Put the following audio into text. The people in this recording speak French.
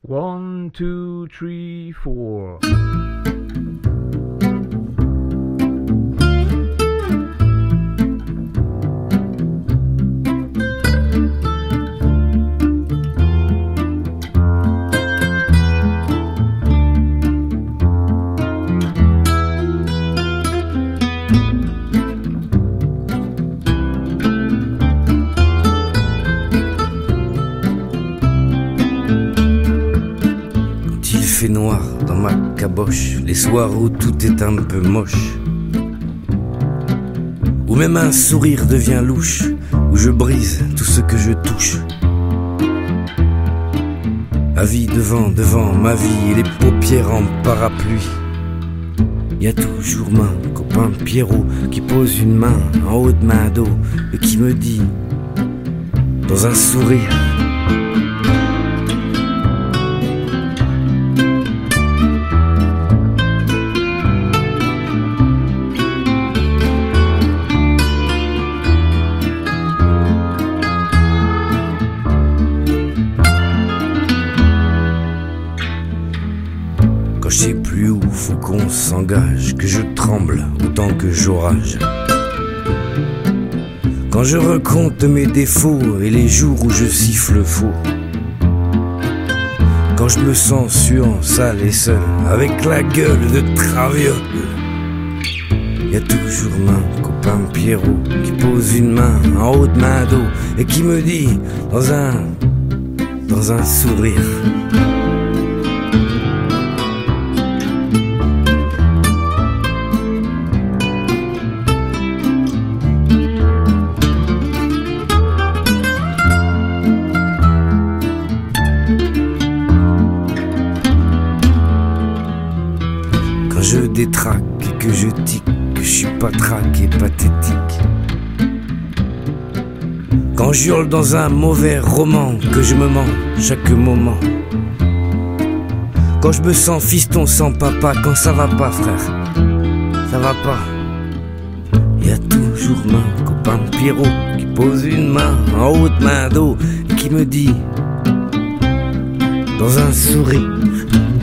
One, two, three, four. Noir dans ma caboche, les soirs où tout est un peu moche, où même un sourire devient louche, où je brise tout ce que je touche. Ma vie devant ma vie et les paupières en parapluie. Y a toujours mon copain Pierrot qui pose une main en haut de ma dos et qui me dit dans un sourire: faut qu'on s'engage, que je tremble autant que j'orage. Quand je recompte mes défauts et les jours où je siffle faux. Quand je me sens suant, sale et seul, avec la gueule de traviole. Y a toujours mon copain Pierrot qui pose une main en haut de ma dos et qui me dit dans un sourire: je détraque et que je tique, que je suis pas traque et pathétique. Quand j'hurle dans un mauvais roman, que je me mens chaque moment. Quand je me sens fiston sans papa, quand ça va pas frère, ça va pas. Y a toujours mon copain Pierrot qui pose une main en haut de ma dos et qui me dit dans un sourire: